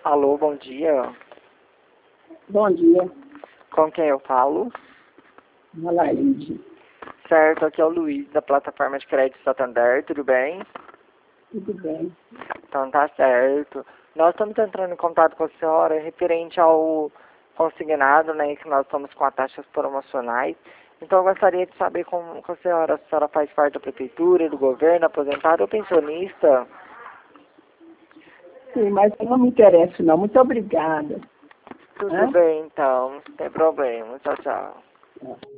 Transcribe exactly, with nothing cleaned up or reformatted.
Alô, bom dia. Bom dia, Com quem eu falo? Malaide. Certo, aqui é o Luiz, da plataforma de crédito Santander, tudo bem? Tudo bem? Então tá certo. Nós estamos entrando em contato com a senhora referente ao consignado, né, que nós estamos com as taxas promocionais. Então eu gostaria de saber como com a senhora, se a senhora faz parte da prefeitura, do governo, aposentado ou pensionista? Sim, mas eu não me interesso não. Muito obrigada. Tudo Hã? bem, então, não tem problema. Tchau, tchau. É.